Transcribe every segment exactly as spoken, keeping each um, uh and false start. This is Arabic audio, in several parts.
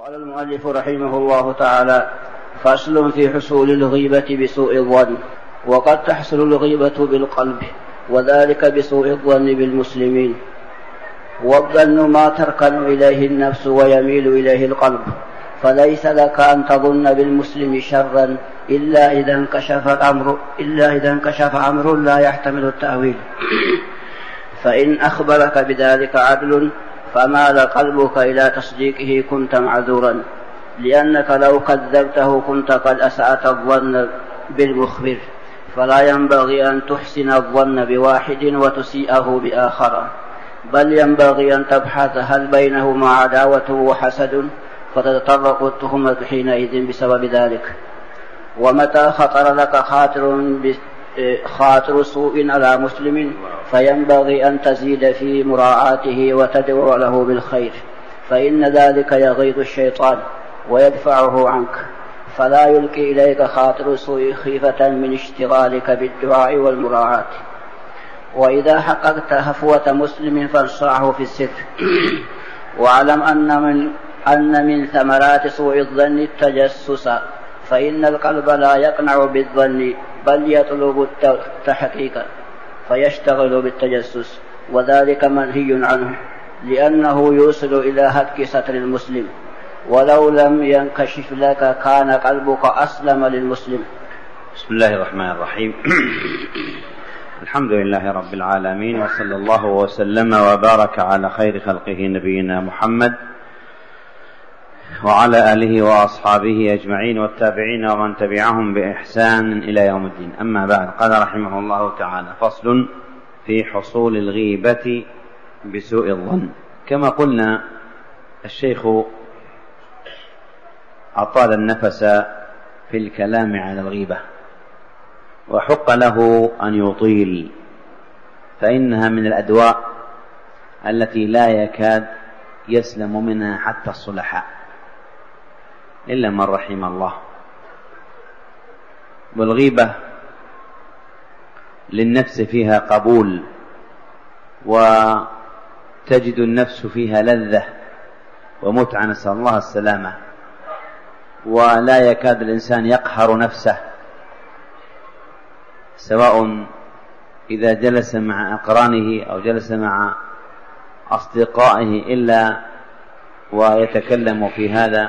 قال المؤلف رحمه الله تعالى: فصل في حصول الغيبة بسوء الظن. وقد تحصل الغيبة بالقلب، وذلك بسوء الظن بالمسلمين. والظن ما تركن إليه النفس ويميل إليه القلب، فليس لك أن تظن بالمسلم شرا إلا إذا انكشف أمر إلا إذا انكشف أمر لا يحتمل التأويل. فإن أخبرك بذلك عدل فمال قلبك إلى تصديقه كنت معذورا، لأنك لو كذبته كنت قد أسأت الظن بالمخبر، فلا ينبغي أن تحسن الظن بواحد وتسيئه بآخر، بل ينبغي أن تبحث هل بينهما عداوة وحسد، فتتطرق التهمة حينئذ بسبب ذلك. ومتى خطر لك خاطر خاطر سوء على مسلم فينبغي أن تزيد في مراعاته وتدعو له بالخير، فإن ذلك يغيظ الشيطان ويدفعه عنك، فلا يلقي إليك خاطر سوء خيفة من اشتغالك بالدعاء والمراعاة. وإذا حققت هفوة مسلم فانصعه في الستر. واعلم أن من, أن من ثمرات سوء الظن التجسس، فإن القلب لا يقنع بالظن بل يطلب التحقيق فيشتغل بالتجسس، وذلك منهي عنه، لأنه يوصل إلى هتك ستر المسلم، ولو لم ينكشف لك كان قلبك أسلم للمسلم. بسم الله الرحمن الرحيم. الحمد لله رب العالمين، وصلى الله وسلم وبارك على خير خلقه نبينا محمد وعلى آله وأصحابه أجمعين والتابعين ومن تبعهم بإحسان إلى يوم الدين. أما بعد، قال رحمه الله تعالى: فصل في حصول الغيبة بسوء الظن. كما قلنا، الشيخ أطال النفس في الكلام على الغيبة، وحق له أن يطيل، فإنها من الأدواء التي لا يكاد يسلم منها حتى الصلحاء إلا من رحم الله. والغيبة للنفس فيها قبول، وتجد النفس فيها لذة ومتعة، نسأل الله السلامة، ولا يكاد الإنسان يقهر نفسه، سواء إذا جلس مع أقرانه أو جلس مع أصدقائه إلا ويتكلم في هذا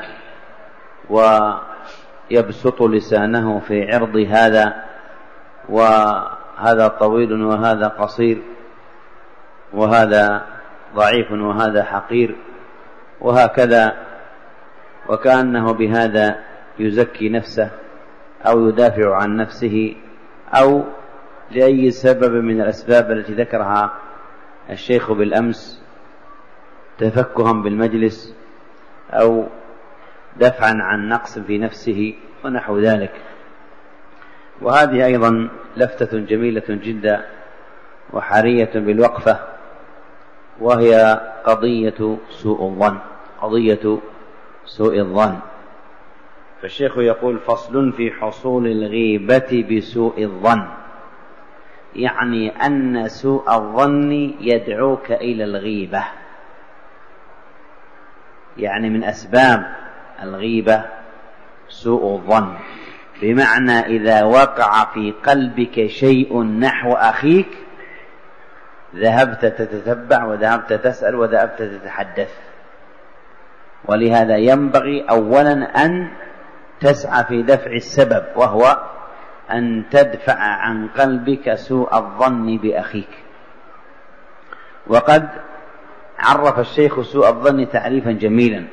ويبسط لسانه في عرض هذا، وهذا طويل وهذا قصير، وهذا ضعيف وهذا حقير، وهكذا، وكأنه بهذا يزكي نفسه أو يدافع عن نفسه، أو لأي سبب من الأسباب التي ذكرها الشيخ بالأمس، تفكها بالمجلس أو دفعا عن نقص في نفسه ونحو ذلك. وهذه أيضا لفتة جميلة جدا وحرية بالوقفة، وهي قضية سوء الظن قضية سوء الظن. فالشيخ يقول: فصل في حصول الغيبة بسوء الظن، يعني أن سوء الظن يدعوك إلى الغيبة، يعني من أسباب الغيبة سوء الظن، بمعنى إذا وقع في قلبك شيء نحو أخيك ذهبت تتتبع وذهبت تسأل وذهبت تتحدث. ولهذا ينبغي أولا أن تسعى في دفع السبب، وهو أن تدفع عن قلبك سوء الظن بأخيك. وقد عرف الشيخ سوء الظن تعريفا جميلا.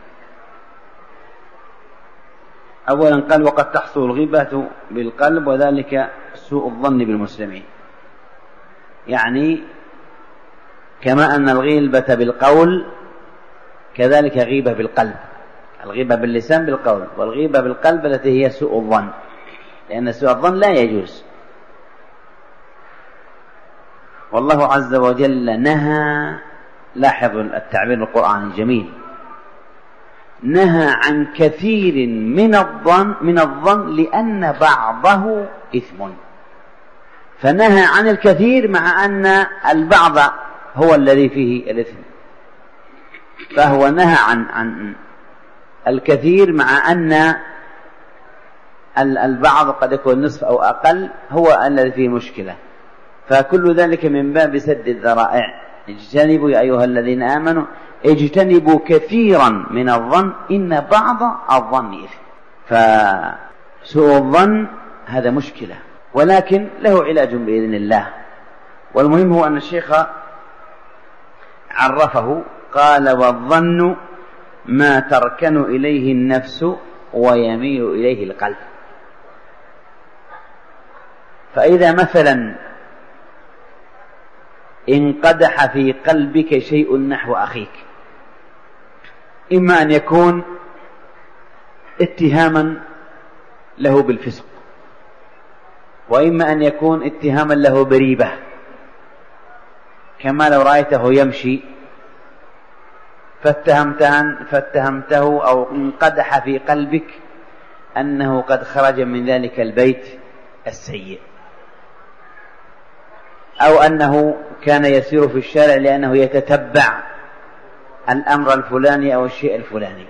أولا قال: وقد تحصل الغيبة بالقلب، وذلك سوء الظن بالمسلمين. يعني كما أن الغيبة بالقول كذلك غيبة بالقلب. الغيبة باللسان بالقول، والغيبة بالقلب التي هي سوء الظن، لأن سوء الظن لا يجوز. والله عز وجل نهى، لاحظوا التعبير القرآني جميل، نهى عن كثير من الظن من الظن لأن بعضه إثم، فنهى عن الكثير مع أن البعض هو الذي فيه الإثم. فهو نهى عن عن الكثير مع أن البعض قد يكون نصف أو أقل هو الذي فيه مشكلة، فكل ذلك من باب سد الذرائع. اجتنبوا يا أيها الذين آمنوا اجتنبوا كثيرا من الظن إن بعض الظن إثم. فسوء الظن هذا مشكلة، ولكن له علاج بإذن الله. والمهم هو أن الشيخ عرفه، قال والظن ما تركن إليه النفس ويميل إليه القلب. فإذا مثلا انقدح في قلبك شيء نحو أخيك، إما أن يكون اتهاما له بالفسق، وإما أن يكون اتهاما له بريبة، كما لو رأيته يمشي فاتهمته أو انقدح في قلبك أنه قد خرج من ذلك البيت السيء، أو أنه كان يسير في الشارع لأنه يتتبع الأمر الفلاني أو الشيء الفلاني.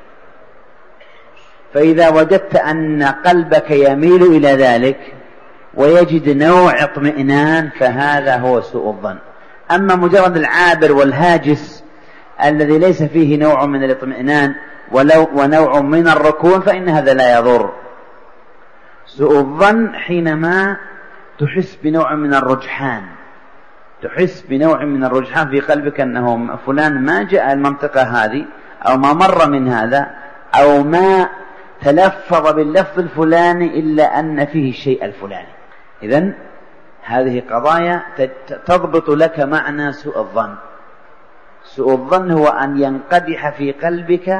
فإذا وجدت أن قلبك يميل إلى ذلك ويجد نوع اطمئنان فهذا هو سوء الظن. أما مجرد العابر والهاجس الذي ليس فيه نوع من الاطمئنان ولو ونوع من الركون فإن هذا لا يضر. سوء الظن حينما تحس بنوع من الرجحان، تحس بنوع من الرجحان في قلبك أنه فلان ما جاء المنطقة هذه أو ما مر من هذا أو ما تلفظ باللفظ الفلاني إلا أن فيه الشيء الفلاني. إذن هذه قضايا تضبط لك معنى سوء الظن. سوء الظن هو أن ينقدح في قلبك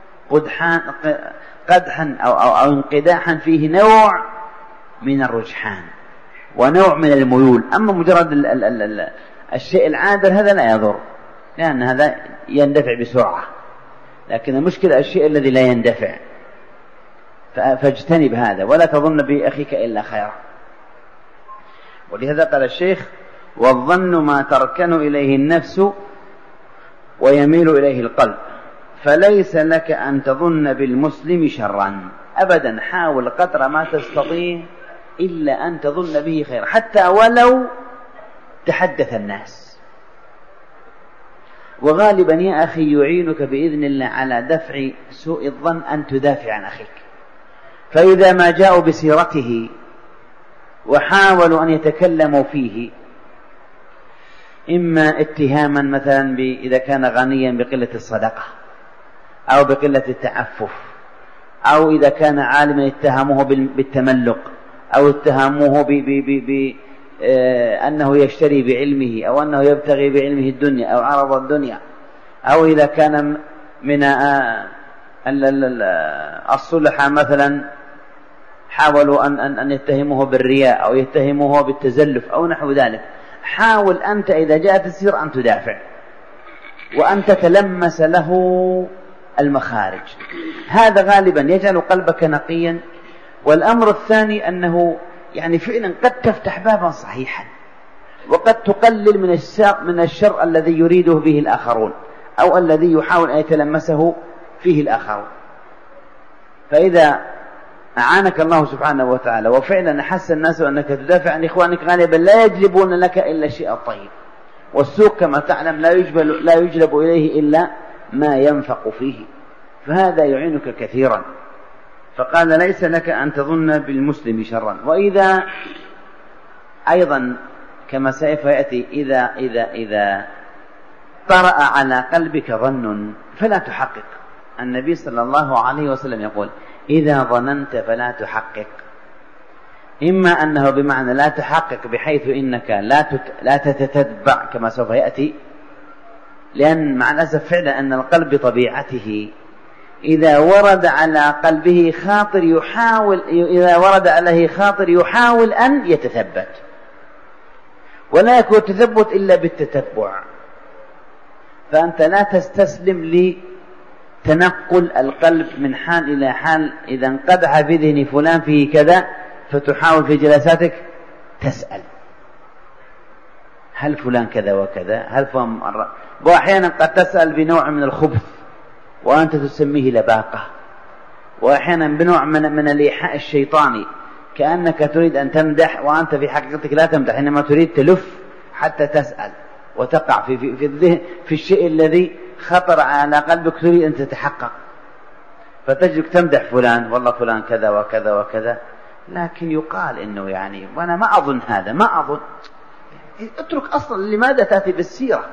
قدحا أو, أو, أو انقداحا فيه نوع من الرجحان ونوع من الميول. أما مجرد ال ال ال ال الشيء العابر هذا لا يضر، لأن هذا يندفع بسرعة، لكن المشكلة الشيء الذي لا يندفع، فاجتنب هذا ولا تظن بأخيك إلا خيرا. ولهذا قال الشيخ والظن ما تركن إليه النفس ويميل إليه القلب، فليس لك أن تظن بالمسلم شرا أبدا. حاول قدر ما تستطيع إلا أن تظن به خيرا، حتى ولو تحدث الناس. وغالبا يا أخي يعينك بإذن الله على دفع سوء الظن أن تدافع عن أخيك. فإذا ما جاءوا بسيرته وحاولوا أن يتكلموا فيه، إما اتهاما مثلا إذا كان غنيا بقلة الصدقة أو بقلة التعفف، أو إذا كان عالما اتهموه بالتملق، أو اتهموه بأنه يشتري بعلمه، أو أنه يبتغي بعلمه الدنيا أو عرض الدنيا، أو إذا كان من الصلحة مثلا حاولوا أن أن يتهموه بالرياء أو يتهموه بالتزلف أو نحو ذلك. حاول أنت إذا جاءت السير أن تدافع وأن تتلمس له المخارج، هذا غالبا يجعل قلبك نقيا. والأمر الثاني أنه يعني فعلا قد تفتح بابا صحيحا، وقد تقلل من الشر, من الشر الذي يريده به الآخرون أو الذي يحاول أن يتلمسه فيه الآخرون. فإذا أعانك الله سبحانه وتعالى وفعلا أحس الناس أنك تدافع عن إخوانك، غالبا لا يجلبون لك إلا الشيء الطيب، والسوق كما تعلم لا يجلب, لا يجلب إليه إلا ما ينفق فيه، فهذا يعينك كثيرا. فقال ليس لك أن تظن بالمسلم شرا. وإذا أيضا كما سيف يأتي إذا, إذا, إذا طرأ على قلبك ظن فلا تحقق. النبي صلى الله عليه وسلم يقول إذا ظننت فلا تحقق، إما أنه بمعنى لا تحقق بحيث إنك لا لا تتتبع كما سوف يأتي، لأن مع الأسف فعلا أن القلب بطبيعته إذا ورد على قلبه خاطر يحاول إذا ورد عليه خاطر يحاول أن يتثبت، ولا يكون التثبت إلا بالتتبع. فأنت لا تستسلم لتنقل القلب من حال إلى حال. إذا انقدح في ذهن فلان فيه كذا فتحاول في جلساتك تسأل هل فلان كذا وكذا، هل فلان مرة، وأحيانا قد تسأل بنوع من الخبث وأنت تسميه لباقة وأحيانا بنوع من, من الإيحاء الشيطاني، كأنك تريد أن تمدح وأنت في حقيقتك لا تمدح، إنما تريد تلف حتى تسأل وتقع في, في, في الذهن في الشيء الذي خطر على قلبك تريد أن تتحقق، فتجدك تمدح فلان، والله فلان كذا وكذا وكذا، لكن يقال إنه يعني وأنا ما أظن هذا، ما أظن، اترك أصلا لماذا تأتي بالسيرة.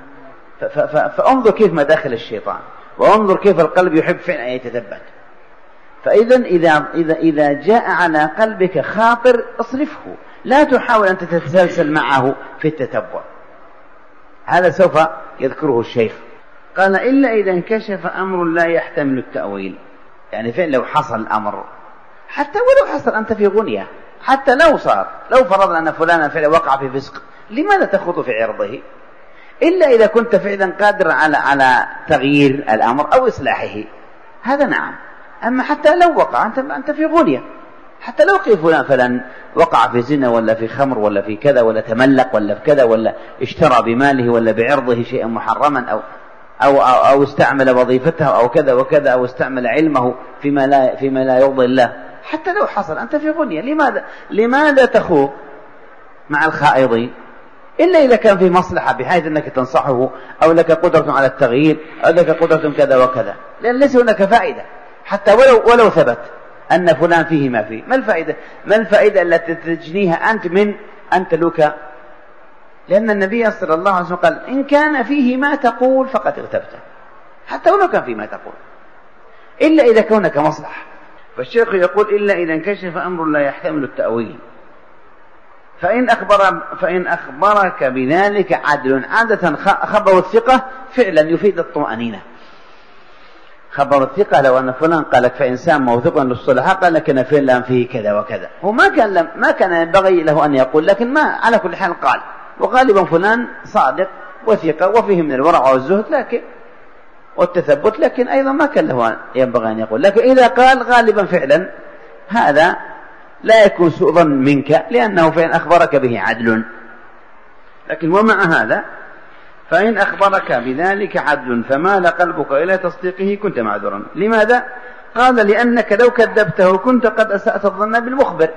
فانظر كيف مداخل الشيطان، وانظر كيف القلب يحب فعلا أن يتثبت. فإذا إذا, إذا, إذا جاء على قلبك خاطر اصرفه، لا تحاول أن تتسلسل معه في التتبع. هذا سوف يذكره الشيخ. قال إلا إذا انكشف أمر لا يحتمل التأويل، يعني فعلا لو حصل الأمر، حتى ولو حصل أنت في غنية، حتى لو صار، لو فرضنا أن فلانا فعلا وقع في فسق، لماذا تخوض في عرضه؟ إلا إذا كنت فعلا قادر على على تغيير الأمر أو إصلاحه، هذا نعم. أما حتى لو وقع أنت أنت في غنية، حتى لو قيل فلان فلان وقع في زنا ولا في خمر ولا في كذا ولا تملق ولا في كذا ولا اشترى بماله ولا بعرضه شيئا محرما أو أو أو, أو استعمل وظيفته أو كذا وكذا أو استعمل علمه فيما لا فيما لا يرضي الله، حتى لو حصل أنت في غنية، لماذا لماذا تخوض مع الخائضين؟ إلا إذا كان في مصلحة بحيث أنك تنصحه أو لك قدرة على التغيير أو لك قدرة كذا وكذا، لأن ليس هناك فائدة حتى ولو ولو ثبت أن فلان فيه ما فيه. ما الفائدة؟ ما الفائدة التي تجنيها أنت من أن تلوك؟ لأن النبي صلى الله عليه وسلم قال إن كان فيه ما تقول فقد اغتبته، حتى ولو كان فيه ما تقول، إلا إذا كونك مصلحة. فالشيخ يقول إلا إذا انكشف أمر لا يحتمل التأويل. فإن أخبر فإن أخبرك بذلك عدل، عادة خبر الثقة فعلا يفيد الطمأنينة. خبر الثقة لو أن فلان قال لك فإنسان موثوق للصلحاء قال لك أن فلان فيه كذا وكذا، هو ما كان ما كان ينبغي له أن يقول، لكن ما على كل حال قال، وغالبا فلان صادق وثقة وفيه من الورع والزهد لكن والتثبت، لكن أيضا ما كان له ينبغي أن يقول. لكن إذا قال غالبا فعلا هذا لا يكون سوء ظن منك، لأنه فإن أخبرك به عدل. لكن ومع هذا فإن أخبرك بذلك عدل فمال قلبك إلى تصديقه كنت معذورا. لماذا؟ قال لأنك لو كذبته كنت قد أسأت الظن بالمخبر.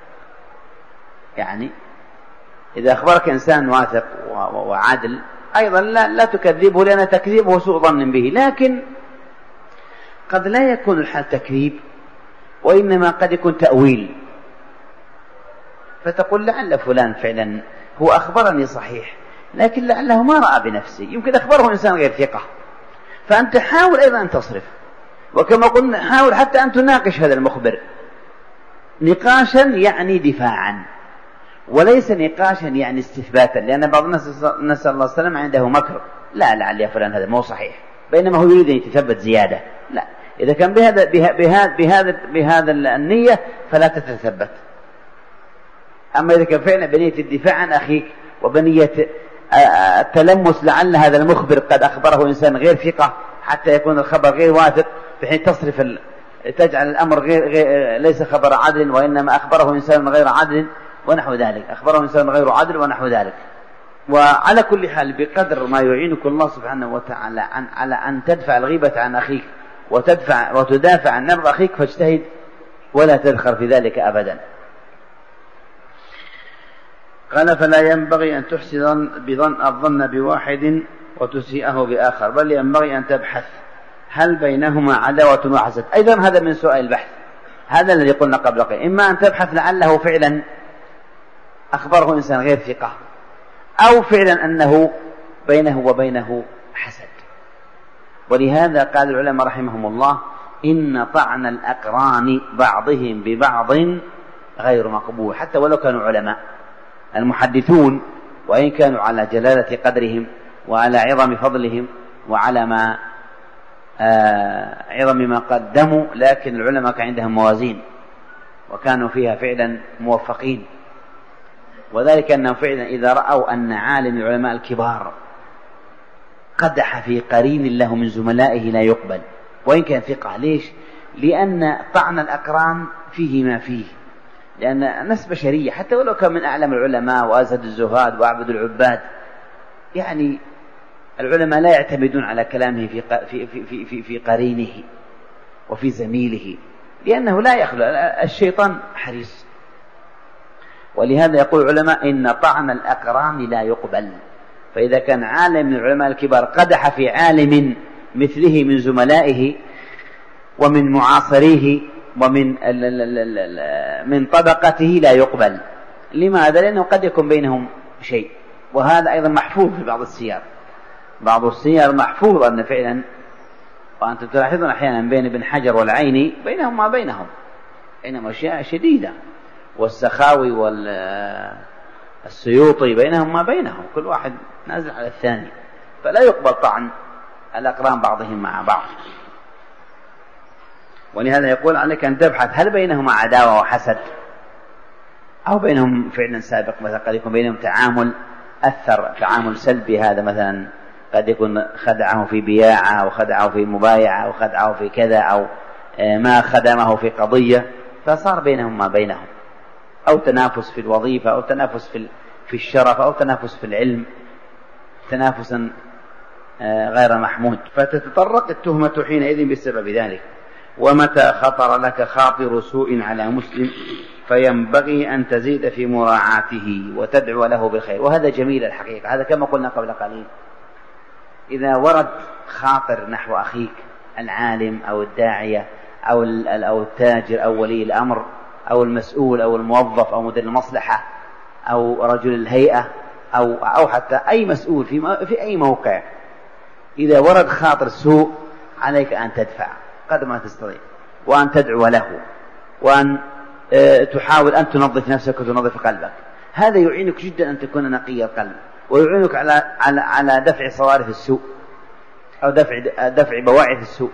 يعني إذا أخبرك إنسان واثق وعادل أيضا لا, لا تكذبه، لأن تكذيبه سوء ظن به. لكن قد لا يكون الحال تكذيب، وإنما قد يكون تأويل، فتقول لعل فلان فعلا هو أخبرني صحيح، لكن لعله ما رأى بنفسه، يمكن أخبره إنسان غير ثقة، فأنت حاول أيضا أن تصرف. وكما قلنا حاول حتى أن تناقش هذا المخبر نقاشا يعني دفاعا، وليس نقاشا يعني استثباتا، لأن بعض الناس نسأل الله السلام عنده مكر، لا لعل يا فلان هذا مو صحيح، بينما هو يريد أن يتثبت زيادة. لا، إذا كان بهذا بهذا بهذا بهذا النية فلا تتثبت. أما إذا كان فعلا بنية الدفاع عن أخيك وبنية التلمس لعل هذا المخبر قد أخبره إنسان غير ثقة حتى يكون الخبر غير واثق، بحيث تصرف ال... تجعل الأمر غير... غير ليس خبر عدل وإنما أخبره إنسان غير عدل ونحو ذلك، أخبره إنسان غير عدل ونحو ذلك. وعلى كل حال بقدر ما يعينك الله سبحانه وتعالى عن على أن تدفع الغيبة عن أخيك وتدفع وتدافع عن نبض أخيك فاجتهد ولا تدخل في ذلك أبدا. قال فلا ينبغي أن تحسن بظن الظن بواحد وتسيئه بآخر، بل ينبغي أن تبحث هل بينهما عداوة وحسد. أيضا هذا من سؤال البحث، هذا الذي قلنا قبل قليل، إما أن تبحث لعله فعلا أخبره إنسان غير ثقة، أو فعلا أنه بينه وبينه حسد. ولهذا قال العلماء رحمهم الله إن طعن الأقران بعضهم ببعض غير مقبول، حتى ولو كانوا علماء. المحدثون وإن كانوا على جلالة قدرهم وعلى عظم فضلهم وعلى ما آه عظم ما قدموا، لكن العلماء كان عندهم موازين وكانوا فيها فعلا موفقين، وذلك أنهم فعلا إذا رأوا أن عالم العلماء الكبار قدح في قرين له من زملائه لا يقبل وإن كان ثقة. ليش؟ لأن طعن الأقران فيه ما فيه، لأن الناس بشرية، حتى ولو كان من أعلم العلماء وأزهد الزهاد وأعبد العباد، يعني العلماء لا يعتمدون على كلامه في في في في, في قرينه، وفي زميله، لأنه لا يخلو، الشيطان حريص. ولهذا يقول العلماء إن طعن الأقران لا يقبل. فإذا كان عالم من العلماء الكبار قدح في عالم مثله من زملائه ومن معاصريه ومن من طبقته لا يقبل. لماذا؟ لأنه قد يكون بينهم شيء، وهذا أيضا محفوظ في بعض السير. بعض السير محفوظ أن فعلا، وأنتم تلاحظون أحيانا بين ابن حجر والعيني بينهم ما بينهم بينهم أشياء شديدة، والسخاوي والسيوطي بينهم ما بينهم، كل واحد نازل على الثاني، فلا يقبل طعن الأقران بعضهم مع بعض. ولهذا يقول عليك أن تبحث هل بينهما عداوة وحسد أو بينهم فعلا سابق، مثلا قد يكون بينهم تعامل أثر تعامل سلبي، هذا مثلا قد يكون خدعه في بياعة أو خدعه في مبايعة أو خدعه في كذا، أو ما خدمه في قضية فصار بينهم ما بينهم، أو تنافس في الوظيفة أو تنافس في في الشرف أو تنافس في العلم، تنافسا غير محمود، فتتطرق التهمة حينئذ بسبب ذلك. ومتى خطر لك خاطر سوء على مسلم فينبغي أن تزيد في مراعاته وتدعو له بالخير. وهذا جميل الحقيقة، هذا كما قلنا قبل قليل، إذا ورد خاطر نحو أخيك العالم أو الداعية أو أو التاجر أو ولي الأمر أو المسؤول أو الموظف أو مدير المصلحة أو رجل الهيئة أو أو حتى أي مسؤول في في أي موقع، إذا ورد خاطر سوء عليك أن تدفع قدر ما تستطيع، وأن تدعو له، وأن تحاول أن تنظف نفسك وتنظف قلبك. هذا يعينك جدا أن تكون نقي القلب، ويعينك على على على دفع صوارف السوء أو دفع دفع بواعث السوء.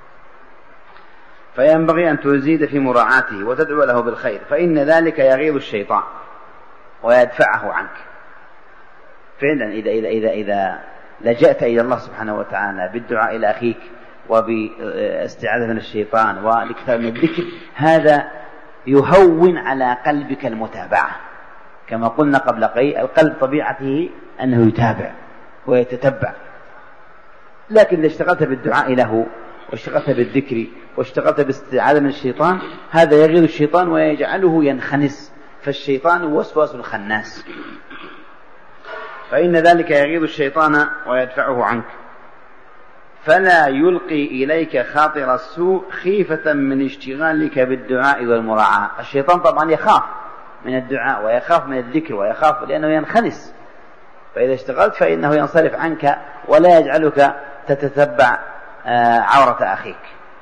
فينبغي أن تزيد في مراعاته وتدعو له بالخير، فإن ذلك يغيظ الشيطان ويدفعه عنك. فعلا إذا إذا إذا إذا لجأت إلى الله سبحانه وتعالى بالدعاء إلى أخيك وباستعاذة من الشيطان والاكثار من الذكر، هذا يهون على قلبك المتابعة. كما قلنا قبل قليل، القلب طبيعته أنه يتابع ويتتبع، لكن إذا اشتغلت بالدعاء له واشتغلت بالذكر واشتغلت باستعاذة من الشيطان، هذا يغيظ الشيطان ويجعله ينخنس، فالشيطان وسواس الخناس، فإن ذلك يغيظ الشيطان ويدفعه عنك. فلا يلقي إليك خاطر السوء خيفة من اشتغالك بالدعاء والمراعاة. الشيطان طبعا يخاف من الدعاء ويخاف من الذكر ويخاف لأنه ينخنس، فإذا اشتغلت فإنه ينصرف عنك ولا يجعلك تتتبع عورة أخيك.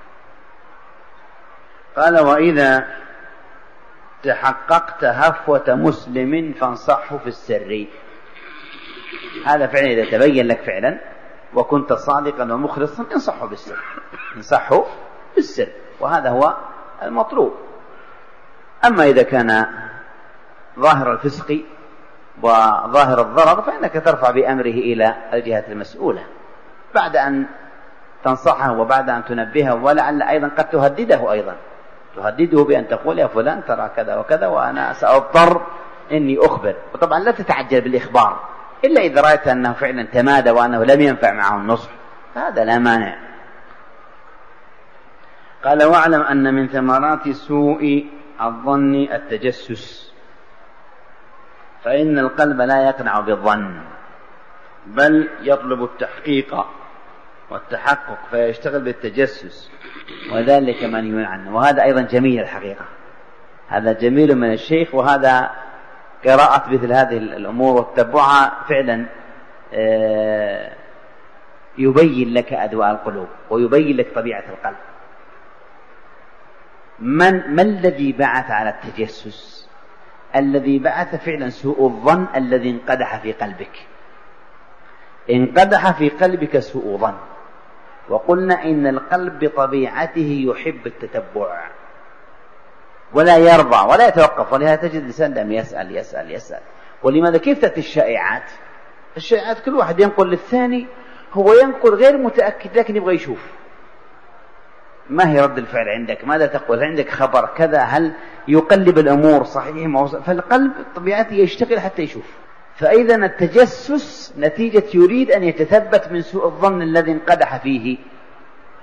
قال: وإذا تحققت هفوة مسلم فانصحه في السر. هذا فعلا إذا تبين لك فعلا وكنت صادقا ومخلصا انصحه بالسر، انصحه بالسر، وهذا هو المطلوب. أما إذا كان ظاهر الفسق وظاهر الضرر فإنك ترفع بأمره إلى الجهة المسؤولة بعد أن تنصحه وبعد أن تنبهه، ولعل أيضا قد تهدده أيضا تهدده بأن تقول: يا فلان ترى كذا وكذا وأنا سأضطر إني أخبر. وطبعا لا تتعجل بالإخبار إلا إذا رأيت أنه فعلا تمادى وأنه لم ينفع معه النصح، هذا لا مانع. قال: واعلم أن من ثمرات سوء الظن التجسس، فإن القلب لا يقنع بالظن بل يطلب التحقيق والتحقق فيشتغل بالتجسس، وذلك منهي عنه. وهذا أيضا جميل الحقيقة، هذا جميل من الشيخ، وهذا قراءة مثل هذه الأمور وتتبعها فعلا يبين لك أدواء القلوب ويبين لك طبيعة القلب. من ما الذي بعث على التجسس؟ الذي بعث فعلا سوء الظن الذي انقدح في قلبك، انقدح في قلبك سوء ظن. وقلنا إن القلب بطبيعته يحب التتبع ولا يرضى ولا يتوقف، ولهذا تجد الإنسان دائما يسأل يسأل يسأل. ولماذا؟ كيف تأتي الشائعات؟ الشائعات كل واحد ينقل للثاني، هو ينقل غير متأكد لكن يبغى يشوف ما هي رد الفعل عندك، ماذا تقول، عندك خبر كذا، هل يقلب الأمور صحيح ما هو. فالقلب طبيعته يشتغل حتى يشوف. فإذا التجسس نتيجة يريد أن يتثبت من سوء الظن الذي انقدح فيه،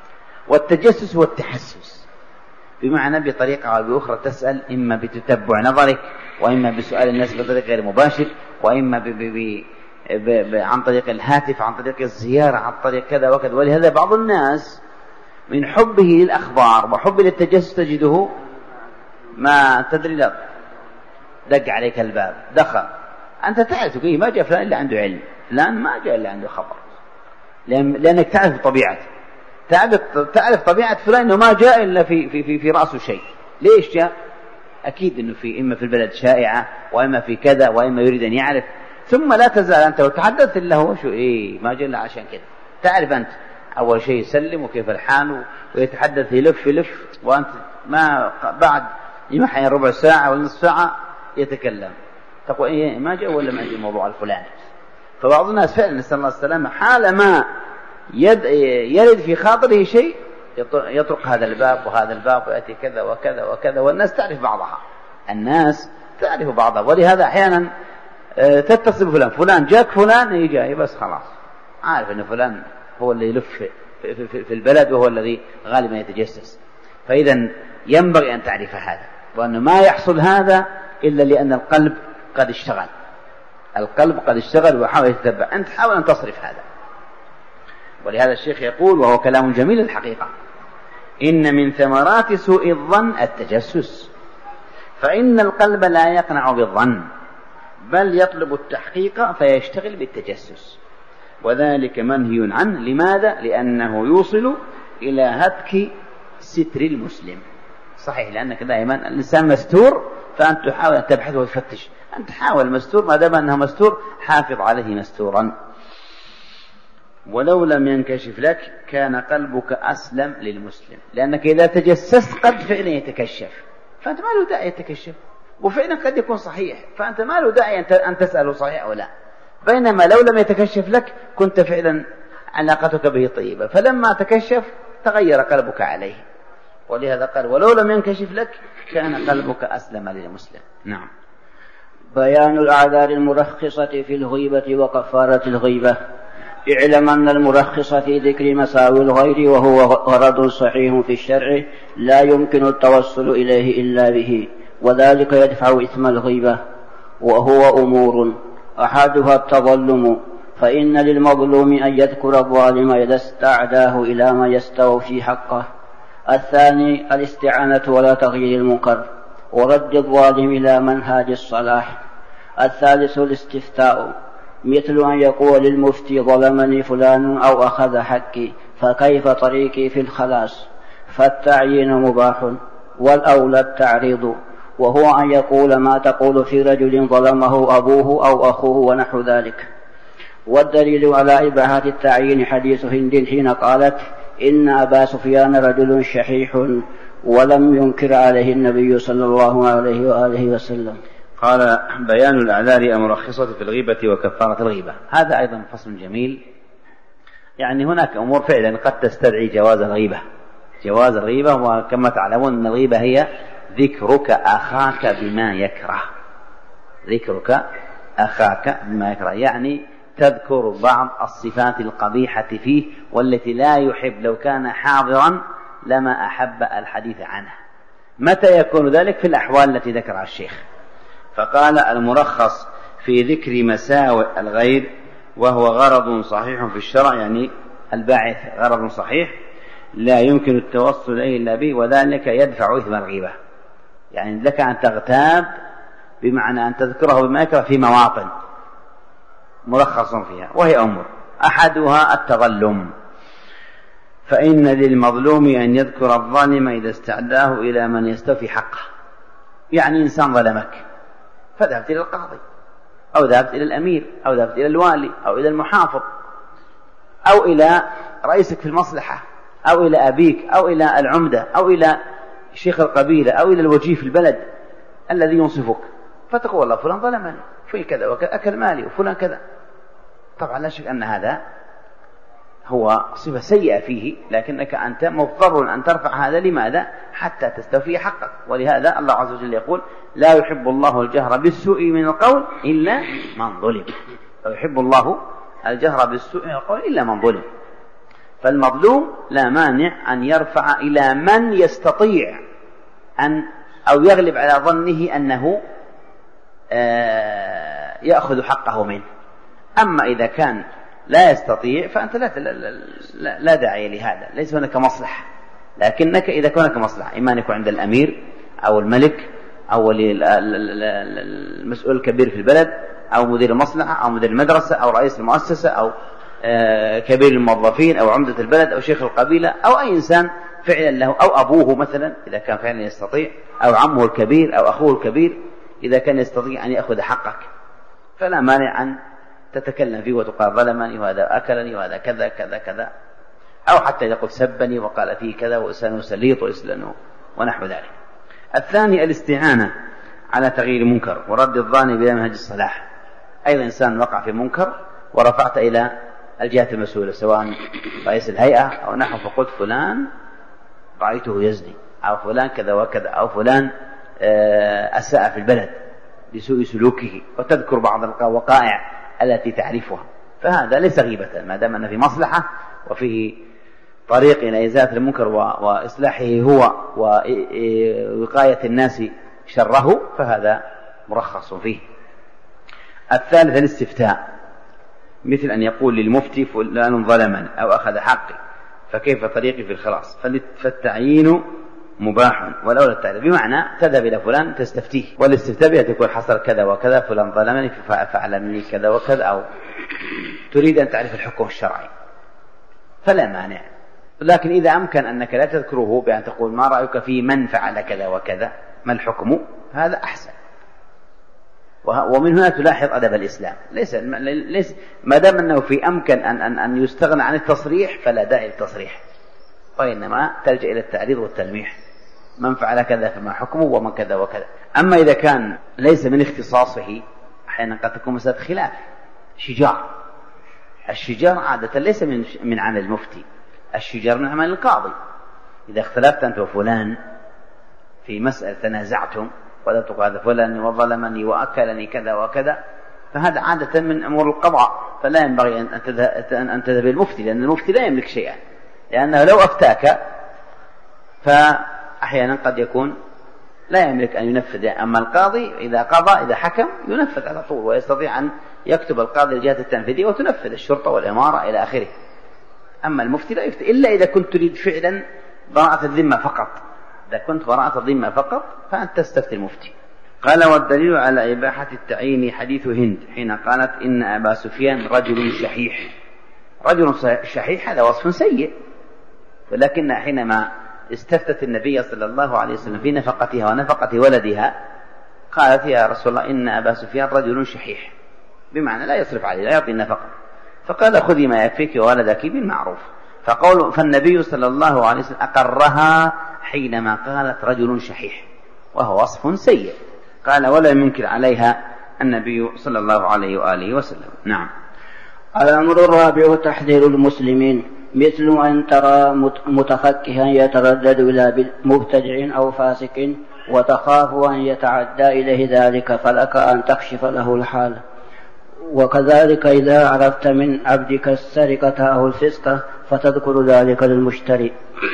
والتجسس هو التحسس، بمعنى بطريقة أو بأخرى تسأل، إما بتتبع نظرك، وإما بسؤال الناس بطريقة غير مباشر، وإما ب ب ب ب ب عن طريق الهاتف، عن طريق الزيارة، عن طريق كذا وكذا. ولهذا بعض الناس من حبه للأخبار وحبه للتجسس تجده ما تدري لا دق عليك الباب، دخل، أنت تعرف إيه ما جاء فلان إلا عنده علم، فلان ما جاء إلا عنده خبر، لأن لأنك تعرف طبيعته، تعرف تعرف طبيعة فلان إنه ما جاء إلا في في في, في رأسه شيء. ليش جاء؟ أكيد إنه في إما في البلد شائعة، وإما في كذا، وإما يريد أن يعرف. ثم لا تزال أنت وتحدث إلا هو شو إيه ما جاء إلا عشان كذا. تعرف أنت أول شيء يسلم وكيف الحال، ويتحدث يلف يلف، وأنت ما بعد يمحي ربع ساعة ولا نصف ساعة يتكلم، تقول إيه ما جاء ولا ما جاء الموضوع الفلاني. فبعض الناس فعلا نسأل الله السلامة حال ما يد يرد في خاطره شيء يطرق هذا الباب وهذا الباب ويأتي كذا وكذا وكذا، والناس تعرف بعضها، الناس تعرف بعضها. ولهذا أحيانا تتصل فلان فلان جاك فلان يجي بس خلاص عارف أن فلان هو اللي يلف في, في, في البلد، وهو الذي غالبا يتجسس. فإذا ينبغي أن تعرف هذا، وأنه ما يحصل هذا إلا لأن القلب قد اشتغل، القلب قد اشتغل وحاول يتتبع. أنت حاول أن تصرف هذا. ولهذا الشيخ يقول، وهو كلام جميل الحقيقة: إن من ثمرات سوء الظن التجسس، فإن القلب لا يقنع بالظن بل يطلب التحقيق فيشتغل بالتجسس، وذلك منهي عنه. لماذا؟ لأنه يوصل إلى هتك ستر المسلم. صحيح، لأنك دائما الإنسان مستور، فأنت تحاول أن تبحث وتفتش، أنت حاول مستور، ما دام أنه مستور حافظ عليه مستورا. ولو لم ينكشف لك كان قلبك أسلم للمسلم، لأنك إذا تجسست قد فعلا يتكشف، فأنت ما له داعي يتكشف، وفعلا قد يكون صحيح، فأنت ما له داعي أن تسأله صحيح أو لا. بينما لو لم يتكشف لك كنت فعلا علاقتك به طيبة، فلما تكشف تغير قلبك عليه. ولهذا قال: ولو لم ينكشف لك كان قلبك أسلم للمسلم. نعم. بيان الأعذار المرخصة في الغيبة وكفارة الغيبة. اعلم أن المرخص في ذكر مساوي الغير وهو غرض صحيح في الشرع لا يمكن التوصل إليه إلا به، وذلك يدفع إثم الغيبة، وهو أمور: أحدها التظلم، فإن للمظلوم أن يذكر الظالم إذا استعداه إلى ما يستوفي حقه. الثاني الاستعانة ولا تغيير المنكر ورد الظالم إلى منهاج الصلاح. الثالث الاستفتاء، مثل أن يقول للمفتي: ظلمني فلان أو أخذ حقي فكيف طريقي في الخلاص؟ فالتعيين مباح، والأولى التعريض، وهو أن يقول ما تقول في رجل ظلمه أبوه أو أخوه ونحو ذلك. والدليل على إباحة التعيين حديث هند حين قالت: إن أبا سفيان رجل شحيح، ولم ينكر عليه النبي صلى الله عليه وآله وسلم. قال: بيان الأعذار المرخصة في الغيبة وكفارة الغيبة. هذا أيضا فصل جميل. يعني هناك أمور فعلا قد تستدعي جواز الغيبة. جواز الغيبة، وكما تعلمون أن الغيبة هي ذكرك أخاك بما يكره. ذكرك أخاك بما يكره، يعني تذكر بعض الصفات القبيحة فيه والتي لا يحب، لو كان حاضرا لما أحب الحديث عنها. متى يكون ذلك؟ في الأحوال التي ذكرها الشيخ. فقال: المرخص في ذكر مساوئ الغير وهو غرض صحيح في الشرع، يعني الباعث غرض صحيح لا يمكن التوصل إليه إلا به، وذلك يدفع إثم الغيبة. يعني لك أن تغتاب، بمعنى أن تذكره بما يكره في مواطن مرخص فيها، وهي أمور: أحدها التظلم، فإن للمظلوم أن يذكر الظالم إذا استعداه إلى من يستوفي حقه. يعني إنسان ظلمك فذهبت إلى القاضي، أو ذهبت إلى الأمير، أو ذهبت إلى الوالي، أو إلى المحافظ، أو إلى رئيسك في المصلحة، أو إلى أبيك، أو إلى العمدة، أو إلى شيخ القبيلة، أو إلى الوجيه في البلد الذي ينصفك، فتقول: والله فلان ظلمني في كذا وكذا، أكل مالي، وفلان كذا. طبعا لا شك أن هذا هو صفة سيئة فيه، لكنك أنت مضطر أن ترفع هذا. لماذا؟ حتى تستوفي حقك. ولهذا الله عز وجل يقول: لا يحب الله الجهر بالسوء من القول إلا من ظلم. لا يحب الله الجهر بالسوء من القول إلا من ظلم. فالمظلوم لا مانع أن يرفع إلى من يستطيع أن أو يغلب على ظنه أنه يأخذ حقه منه. أما إذا كان لا يستطيع فأنت لا, لا, لا داعي لهذا، ليس هناك مصلحة. لكنك إذا كان هناك مصلحة، إما أن يكون عند الأمير أو الملك أو المسؤول الكبير في البلد أو مدير المصلحة أو مدير المدرسة أو رئيس المؤسسة أو كبير الموظفين أو عمدة البلد أو شيخ القبيلة أو أي إنسان فعلا له، أو أبوه مثلا إذا كان فعلا يستطيع، أو عمه الكبير أو أخوه الكبير إذا كان يستطيع أن يأخذ حقك، فلا مانع أن تتكلم فيه وتقال ظلمني وهذا أكلني وهذا كذا كذا كذا، أو حتى إذا قلت سبني وقال فيه كذا وإسلانه سليط وإسلانه ونحو ذلك. الثاني الاستعانة على تغيير منكر ورد الظان بلا منهج الصلاح. أيضا إنسان وقع في منكر ورفعت إلى الجهة المسؤولة سواء رئيس الهيئة أو نحو، فقلت فلان رأيته يزني أو فلان كذا وكذا أو فلان أساء في البلد بسوء سلوكه، وتذكر بعض الوقائع التي تعرفها، فهذا ليس غيبة ما دام أن في مصلحة وفيه طريق إلى إزالة المنكر وإصلاحه هو ووقاية الناس شره، فهذا مرخص فيه. الثالث الاستفتاء، مثل أن يقول للمفتي فلان ظلمني أو أخذ حقي فكيف طريقي في الخلاص، فالتعيين مباح والأولى التعليم، بمعنى تذهب إلى فلان تستفتيه، والاستفتاء بها تكون حصل كذا وكذا فلان ظلمني ففعل مني كذا وكذا، أو تريد أن تعرف الحكم الشرعي فلا مانع. لكن إذا أمكن أنك لا تذكره بأن تقول ما رأيك في من فعل كذا وكذا ما الحكم، هذا أحسن. ومن هنا تلاحظ أدب الإسلام، ليس ليس ما دام أنه في أمكن أن أن أن يستغنى عن التصريح فلا داعي للتصريح، وإنما تلجأ إلى التعريض والتلميح، من فعل كذا فما حكمه ومن كذا وكذا. أما إذا كان ليس من اختصاصه أحيانا قد تكون مسألة خلاف، شجار، الشجار عادة ليس من من عمل المفتي، الشجار من عمل القاضي. إذا اختلفت أنت وفلان في مسألة تنازعتم وقلت هذا فلان وظلمني وأكلني كذا وكذا، فهذا عادة من أمور القضاء، فلا ينبغي أن تذهب المفتي، لأن المفتي لا يملك شيئا، لأنه لو أفتاك فأحيانا قد يكون لا يملك أن ينفذ. أما القاضي إذا قضى إذا حكم ينفذ على طول، ويستطيع أن يكتب القاضي الجهة التنفيذية وتنفذ الشرطة والإمارة إلى آخره. أما المفتي لا يفتي إلا إذا كنت تريد فعلا براءة الذمة فقط، إذا كنت براءة الذمة فقط فأنت تستفتي المفتي. قال والدليل على إباحة التعيين حديث هند حين قالت إن أبا سفيان رجل شحيح. رجل شحيح هذا وصف سيء، ولكن حينما استفتت النبي صلى الله عليه وسلم في نفقتها ونفقة ولدها قالت يا رسول الله إن أبا سفيان رجل شحيح، بمعنى لا يصرف عليه لا يعطي النفقة، فقال خذي ما يكفيك وولدك بالمعروف. فقول فالنبي صلى الله عليه وسلم أقرها حينما قالت رجل شحيح، وهو وصف سيء. قال ولا ينكر عليها النبي صلى الله عليه وآله وسلم. نعم. الأمر الرابع تحذير المسلمين، مثل أن ترى متفكها يتردد إلى مبتدع أو فاسق وتخاف أن يتعدى إليه ذلك فلك أن تكشف له الحال. وكذلك إذا عرفت من عبدك السرقة أو الفسقة فتذكر ذلك للمشتري.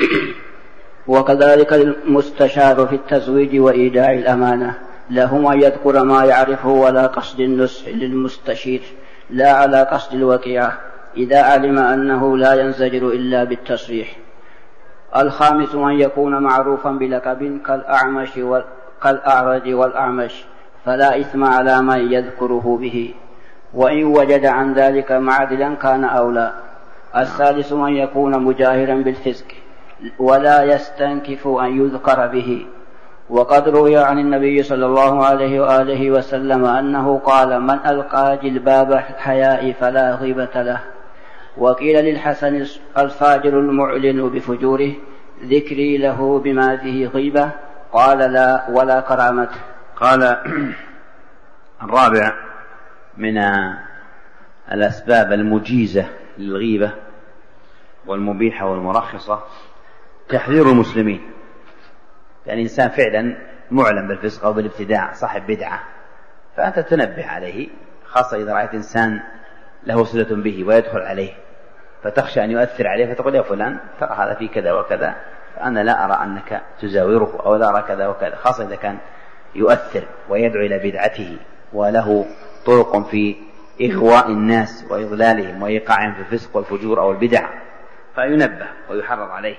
وكذلك المستشار في التزويج وإيداع الأمانة له أن يذكر ما يعرفه ولا قصد النصح للمستشير لا على قصد الوقيعة إذا علم أنه لا ينزجر إلا بالتصريح. الخامس أن يكون معروفا بلقب كالأعمش كالأعرج والأعمش فلا إثم على من يذكره به، وإن وجد عن ذلك معدلا كان أولى. الثالث أن يكون مجاهرا بالفسق ولا يستنكف أن يذكر به. وقد روي عن النبي صلى الله عليه وآله وسلم أنه قال من ألقى جلباب الحياء فلا غيبة له. وقيل للحسن الفاجر المعلن بفجوره ذكري له بما فيه غيبة قال لا ولا كرامة. قال الرابع من الأسباب المجيزة للغيبة والمبيحة والمرخصة تحذير المسلمين، يعني إنسان فعلا معلم بالفسق أو بالابتداع صاحب بدعة فأنت تنبه عليه، خاصة إذا رأيت إنسان له صلة به ويدخل عليه فتخشى أن يؤثر عليه فتقول يا فلان ترى هذا في كذا وكذا، أنا لا أرى أنك تزاوره، أو لا أرى كذا وكذا، خاصة إذا كان يؤثر ويدعو إلى بدعته وله طرق في إغواء الناس وإضلالهم وإيقاعهم في الفسق والفجور أو البدع، فينبه ويحرض عليه.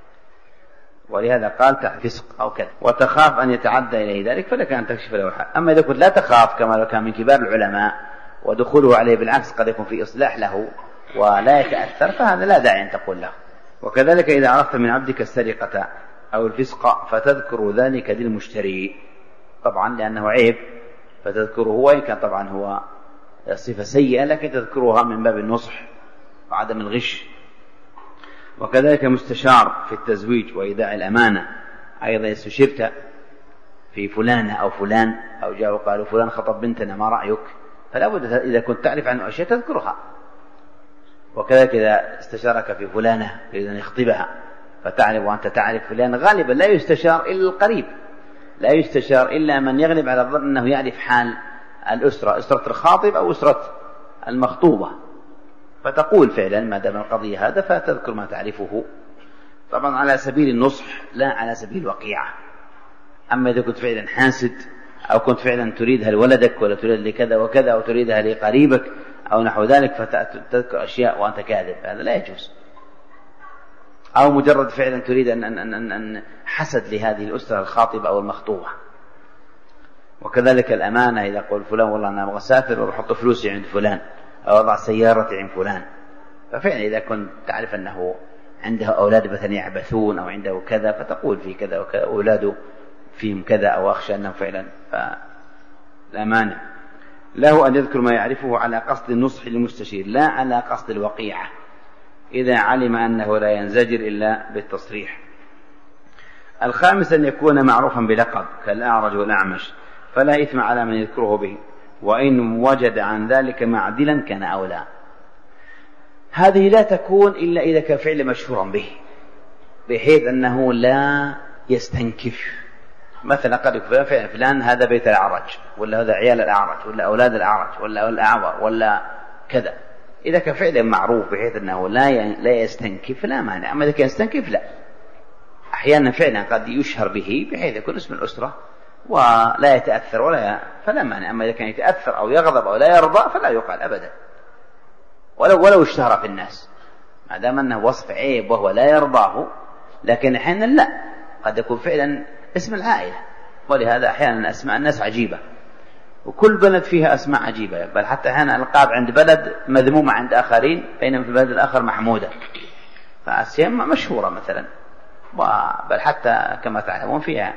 ولهذا قال فسق أو كذا، وتخاف أن يتعدى إليه ذلك فلك أن تكشف له الحال. أما إذا كنت لا تخاف كما لو كان من كبار العلماء ودخوله عليه بالعكس قد يكون في إصلاح له ولا يتأثر، فهذا لا داعي أن تقول له. وكذلك إذا عرفت من عبدك السرقة أو الفسق فتذكر ذلك للمشتري، طبعا لأنه عيب فتذكره، وإن كان طبعا هو صفة سيئة لكن تذكرها من باب النصح وعدم الغش. وكذلك مستشار في التزويج وإيداع الأمانة، أيضا استشرت في فلانة أو فلان، أو جاءوا قالوا فلان خطب بنتنا ما رأيك، فلا بد إذا كنت تعرف عنه أشياء تذكرها. وكذلك إذا استشارك في فلانة يريد أن يخطبها فتعرف وأنت تعرف فلان، غالبا لا يستشار إلا القريب، لا يستشار إلا من يغلب على الظن أنه يعرف حال الأسرة، أسرة الخاطب أو أسرة المخطوبة، فتقول فعلا ما دام القضية هذا فتذكر ما تعرفه، طبعا على سبيل النصح لا على سبيل الوقيعة. أما إذا كنت فعلا حاسد أو كنت فعلا تريدها لولدك ولا تريد لكذا وكذا أو تريدها لقريبك أو نحو ذلك فتذكر أشياء وأنت كاذب، هذا لا يجوز. أو مجرد فعلا تريد أن, أن, أن, أن حسد لهذه الأسرة الخاطبة أو المخطوبة. وكذلك الأمانة، إذا قول فلان والله أنا أبغى أسافر وأحط فلوسي عند فلان أو أضع سيارتي عند فلان، ففعلا إذا كنت تعرف أنه عنده أولاد مثلا يعبثون أو عنده كذا فتقول في كذا وكذا أولاده فيهم كذا، أو أخشى أنهم فعلا، فالأمانة له أن يذكر ما يعرفه على قصد النصح للمستشير لا على قصد الوقيعة، إذا علم أنه لا ينزجر إلا بالتصريح. الخامس أن يكون معروفا بلقب كالأعرج والأعمش، فلا إثم على من يذكره به، وإن وجد عن ذلك معدلا كان أولى. هذه لا تكون إلا إذا كان فعل مشهورا به بحيث أنه لا يستنكف. مثلا قد يكون فعل فلان هذا بيت الأعرج، ولا هذا عيال الأعرج، ولا أولاد الأعرج، ولا الأعور، ولا كذا. إذا كان فعل معروف بحيث أنه لا لا يستنكف لا مانع. أما إذا كان يستنكف لا، أحيانا فعلا قد يشهر به بحيث يكون اسم الأسرة ولا يتأثر ولا فلا مانع. أما إذا كان يتأثر أو يغضب أو لا يرضى فلا يقال أبدا، ولو ولو اشتهر في الناس، ما دام أنه وصف عيب وهو لا يرضاه. لكن أحيانا لا، قد يكون فعلا اسم العائلة، ولهذا أحيانا أسماء الناس عجيبة، وكل بلد فيها أسماء عجيبة، بل حتى أحيانا ألقاب عند بلد مذمومة عند آخرين بينما في البلد الآخر محمودة، فأسيام مشهورة مثلا. بل حتى كما تعلمون فيها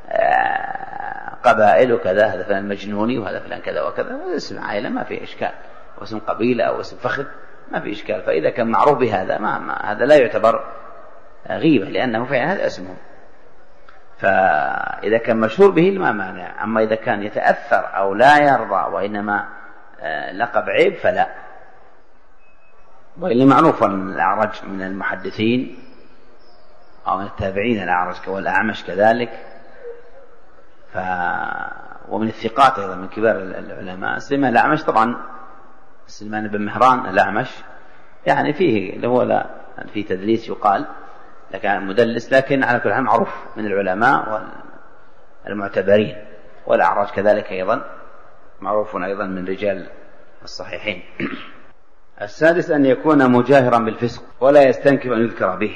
قبائل وكذا، هذا فلان مجنوني وهذا فلان كذا وكذا، اسم عائلة ما في إشكال، واسم قبيلة أو اسم فخذ ما في إشكال. فإذا كان معروف بهذا ما, ما هذا لا يعتبر غيبة، لأنه فعلا هذا اسمه. فإذا كان مشهور به ما مانع. أما إذا كان يتأثر أو لا يرضى وإنما لقب عيب فلا. وإلا معروف الأعرج من المحدثين أو من التابعين الأعرج والأعمش كذلك، ف... ومن الثقات أيضا من كبار العلماء سليمان الأعمش. طبعا سليمان بن مهران الأعمش يعني فيه اللي هو لا في تدليس يقال لكن مدلس، لكن على كل حال معروف من العلماء والمعتبرين. والأعرج كذلك أيضا معروف أيضا من رجال الصحيحين. السادس أن يكون مجاهرا بالفسق ولا يستنكف أن يذكر به،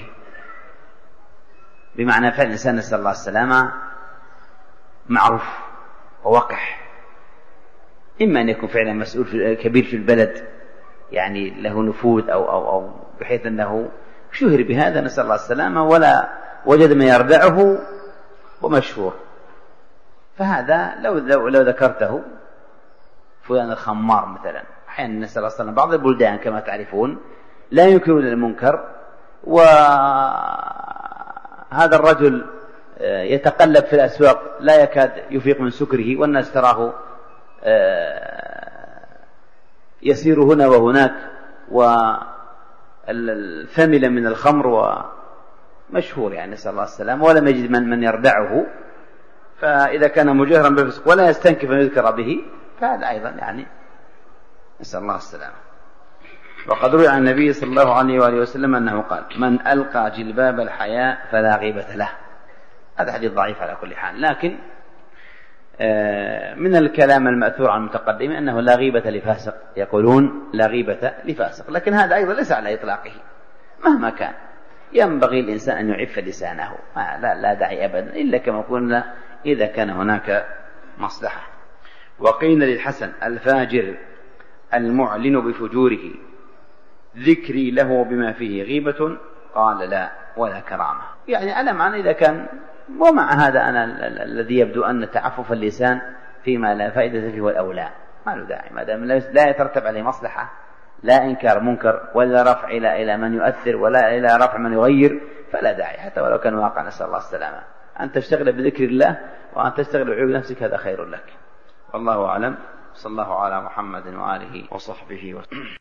بمعنى فعل الإنسان نسأل الله السلامة معروف ووقح، إما أن يكون فعلا مسؤول في كبير في البلد يعني له نفوذ أو, أو, أو بحيث أنه شهر بهذا نسأل الله السلامة ولا وجد ما يردعه ومشهور، فهذا لو, لو, لو ذكرته فلان الخمار مثلا، أحيانا نسأل الله السلامة بعض البلدان كما تعرفون لا ينكرون المنكر، وهذا الرجل يتقلب في الأسواق لا يكاد يفيق من سكره، والناس تراه يسير هنا وهناك والثمل من الخمر ومشهور يعني نسأل الله السلامة، ولم يجد من, من يردعه. فإذا كان مجاهرا بالفسق ولا يستنكف أن يذكر به فهذا أيضا يعني نسأل الله السلامة. وقد روي عن النبي صلى الله عليه وآله وسلم أنه قال: من ألقى جلباب الحياء فلا غيبة له. هذا حديث ضعيف على كل حال، لكن من الكلام المأثور عن المتقدمين أنه لا غيبة لفاسق، يقولون لا غيبة لفاسق، لكن هذا أيضا ليس على إطلاقه مهما كان. ينبغي الإنسان أن يعف لسانه، لا, لا داعي أبدا إلا كما قلنا إذا كان هناك مصلحة. وقيل للحسن: الفاجر المعلن بفجوره ذكري له بما فيه غيبة؟ قال: لا ولا كرامة. يعني على معنى إذا كان، ومع هذا أنا الذي يبدو أن تعفف اللسان فيما لا فائدة فيه والأولى ما له داعي، ما دام لا يترتب عليه مصلحة، لا إنكار منكر ولا رفع إلى إلى من يؤثر ولا إلى رفع من يغير، فلا داعي حتى ولو كان واقع. نسأل الله السلامة. أن تشتغل بذكر الله وأن تشتغل بعيوب نفسك هذا خير لك. والله أعلم. صلى الله على محمد وآله وصحبه وسلم.